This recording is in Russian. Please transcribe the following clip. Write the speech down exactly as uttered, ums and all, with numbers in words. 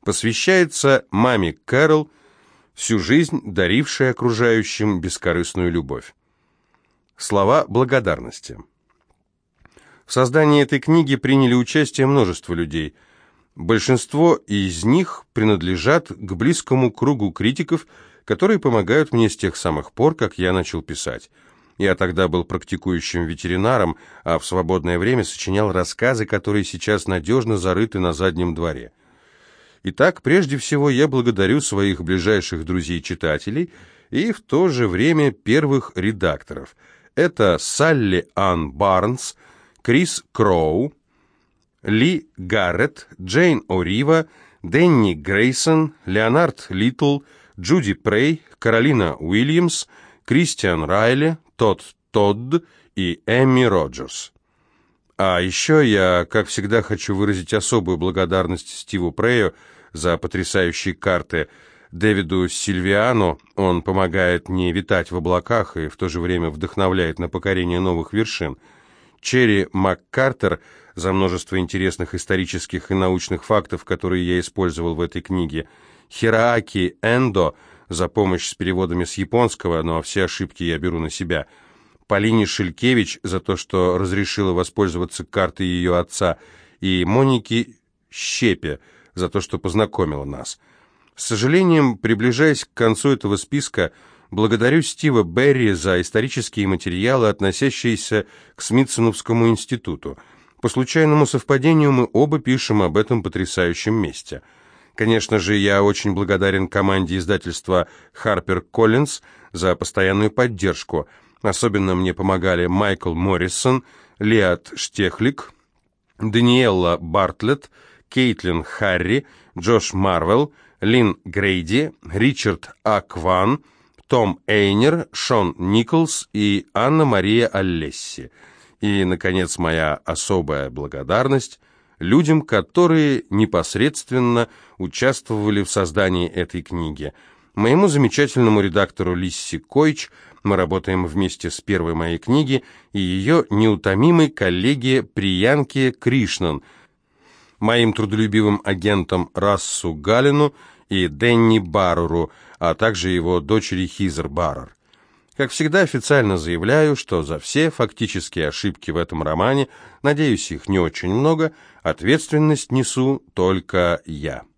посвящается маме Кэрол, всю жизнь дарившей окружающим бескорыстную любовь. Слова благодарности. В создании этой книги приняли участие множество людей. Большинство из них принадлежат к близкому кругу критиков, которые помогают мне с тех самых пор, как я начал писать. Я тогда был практикующим ветеринаром, а в свободное время сочинял рассказы, которые сейчас надежно зарыты на заднем дворе. Итак, прежде всего я благодарю своих ближайших друзей-читателей и в то же время первых редакторов. Это Салли Анн Барнс, Крис Кроу, Ли Гарретт, Джейн О'Рива, Дэнни Грейсон, Леонард Литл, Джуди Прей, Каролина Уильямс, Кристиан Райли, Тодд Тодд и Эмми Роджерс. А еще я, как всегда, хочу выразить особую благодарность Стиву Прею за потрясающие карты, Дэвиду Сильвиано, он помогает не витать в облаках и в то же время вдохновляет на покорение новых вершин, Черри МакКартер за множество интересных исторических и научных фактов, которые я использовал в этой книге, Хирааки Эндо за помощь с переводами с японского, но все ошибки я беру на себя, Полине Шилькевич за то, что разрешила воспользоваться картой ее отца, и Монике Щепе за то, что познакомила нас. С сожалением, приближаясь к концу этого списка, благодарю Стива Берри за исторические материалы, относящиеся к Смитсоновскому институту. По случайному совпадению мы оба пишем об этом потрясающем месте. Конечно же, я очень благодарен команде издательства HarperCollins за постоянную поддержку. Особенно мне помогали Майкл Моррисон, Леат Штехлик, Даниэлла Бартлетт, Кейтлин Харри, Джош Марвелл, Лин Грейди, Ричард Акван, Том Эйнер, Шон Николс и Анна-Мария Аллесси. И, наконец, моя особая благодарность людям, которые непосредственно участвовали в создании этой книги. Моему замечательному редактору Лисси Койч, мы работаем вместе с первой моей книги, и ее неутомимой коллеге Приянке Кришнан, моим трудолюбивым агентам Рассу Галину и Дэнни Барреру, а также его дочери Хизер Баррер. Как всегда, официально заявляю, что за все фактические ошибки в этом романе, надеюсь, их не очень много, ответственность несу только я.